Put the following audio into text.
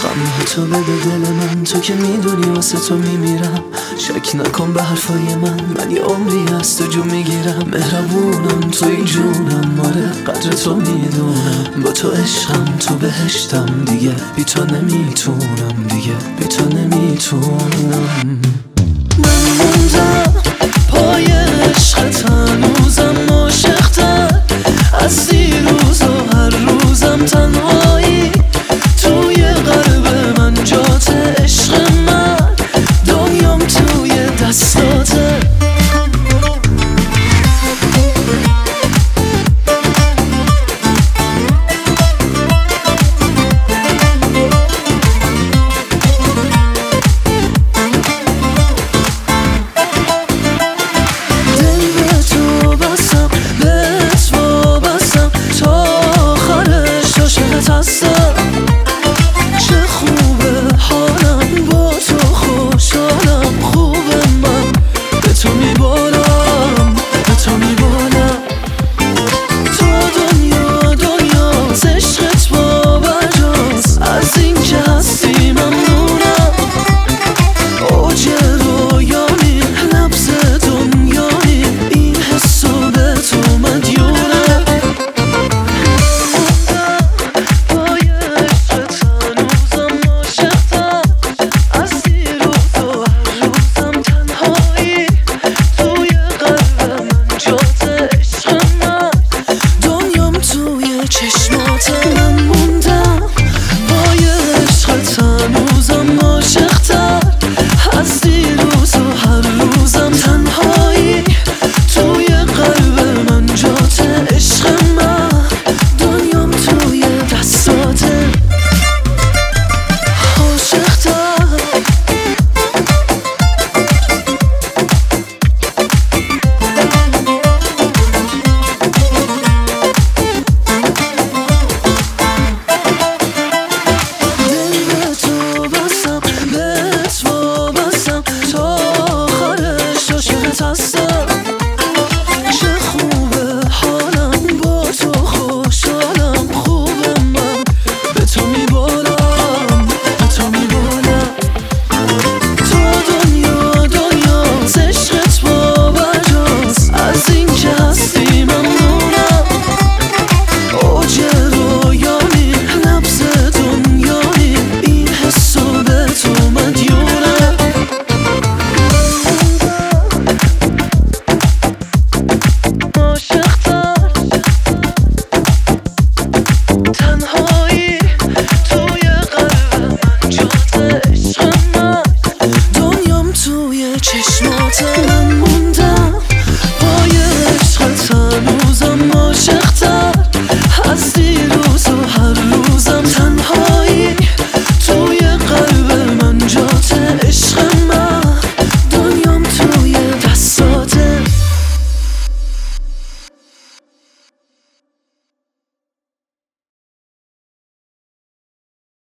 غم تو بده دل من، تو که میدونی واسه تو میمیرم. شک نکن به حرفای من یه عمری از تو جو میگیرم. مهربونم توی جونم، آره قدر تو میدونم. با تو عشقم تو بهشتم، دیگه بی تو نمیتونم، دیگه بی تو نمیتونم. من موندم پای عشقتم،